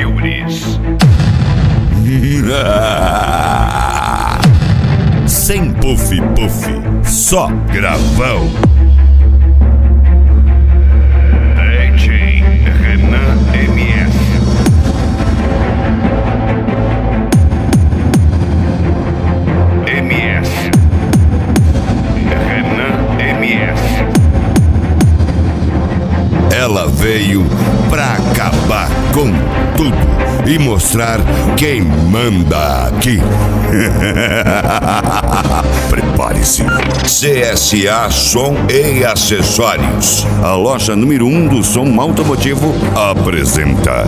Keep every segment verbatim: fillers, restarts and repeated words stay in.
Piures. Sem puff puff, só gravão. D J Renan M S. M S. Renan M S. Ela veio pra acabar com tudo e mostrar quem manda aqui. Prepare-se. C S A Som e Acessórios, a loja número um do som automotivo, apresenta.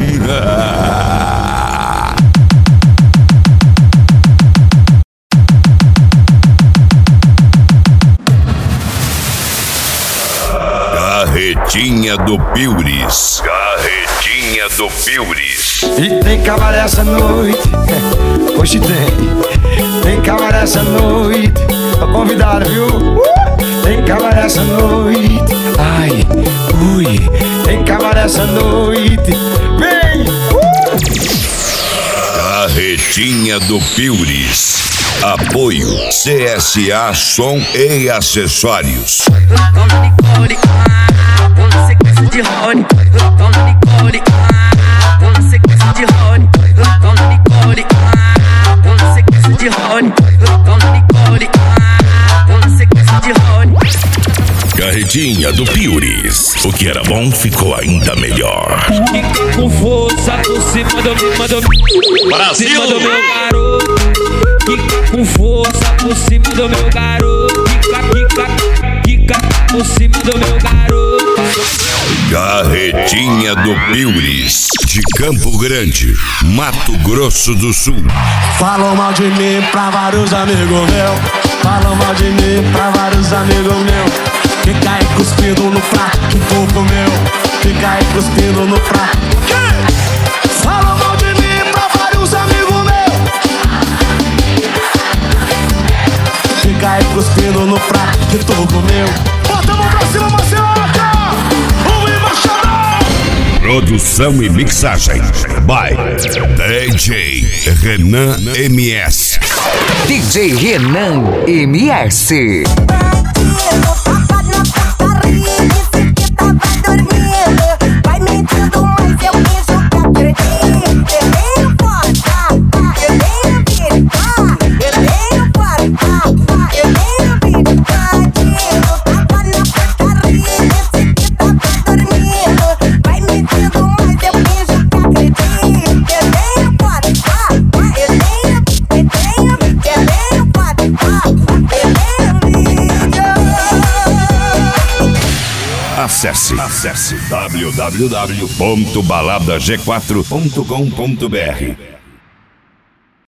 Carretinha do Piures. Carretinha do Piures. E tem cabaré essa noite, hoje tem. Tem cabaré essa noite, tô convidado, viu? Uh! Tem cabaré essa noite, ai, ui. Tem cabaré essa noite, vem! Uh! Carretinha do Piures. Apoio C S A Som e Acessórios. Toma Nicole, com sequência de Rony. Toma Nicole, com sequência de Rony. Toma Nicole, com sequência de Rony. Toma Nicole, com sequência de Rony. Carretinha do Piures. O que era bom ficou ainda melhor. Fica com força por cima do meu, do, Brasil. cima do meu garoto. Fica com força por cima do meu garoto. Fica, fica, fica por cima do meu garoto. Carretinha do Piures, de Campo Grande, Mato Grosso do Sul. Falam mal de mim pra vários amigos meus. Falam mal de mim pra vários amigos meus. Fica aí cuspindo no prato que o povo meu. Fica aí cuspindo no prato. Falam mal de mim pra vários amigos meus. Fica aí cuspindo no prato que tudo meu. Bota a mão pra cima, Marcelota! O embaixador! Produção e mixagem by D J Renan M S. D J Renan M S. Vai mentindo, mas eu finjo que acredito. Eu tenho força, eu tenho habilidade. Eu tenho força, eu tenho habilidade. Eu tava na portaria, esse que tava dormindo. Vai mentindo, mas eu finjo que acredito. Eu tenho força, eu tenho, eu tenho, eu tenho força, eu tenho vídeo. Acesse, acesse w w w ponto balada g quatro ponto com ponto b r.